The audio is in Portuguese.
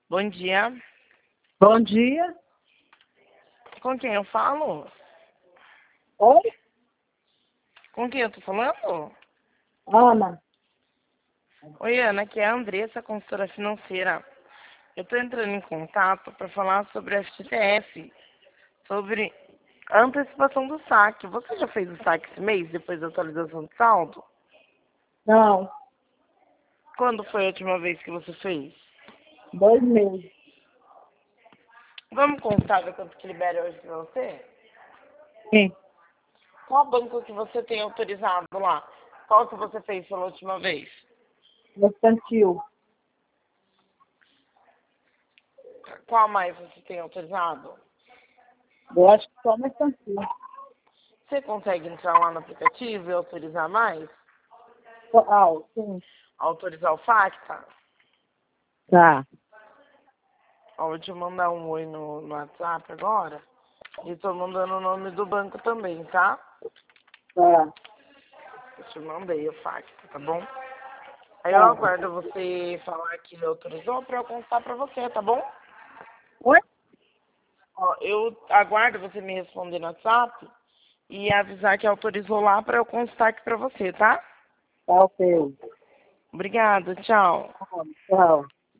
Bom dia. Bom dia. Com quem eu falo? Oi? Com quem eu tô falando? Ana. Oi, Ana, aqui é a Andressa, consultora financeira. Eu tô entrando em contato para falar sobre a FGTS, sobre a antecipação do saque. Você já fez o saque esse mês, depois da atualização do saldo? Não, Quando foi a última vez que você fez? 2 meses. Vamos contar ver quanto que libera hoje pra você? Sim. Qual banco que você tem autorizado lá? Qual que você fez pela última vez? Mercantil. Qual mais você tem autorizado? Eu acho que só mercantil. Você consegue entrar lá no aplicativo e autorizar mais? Ah, sim. Autorizar o FACTA? Tá. Ó, vou te mandar um oi no WhatsApp agora. E tô mandando o nome do banco também, tá? Tá. Eu te mandei o FACTA, tá bom? Aí eu Tá. aguardo você falar que ele autorizou pra eu constar pra você, tá bom? Oi? Ó, eu aguardo você me responder no WhatsApp e avisar que autorizou lá pra eu constar aqui pra você, tá? Tá ok. Obrigada, tchau. Tchau.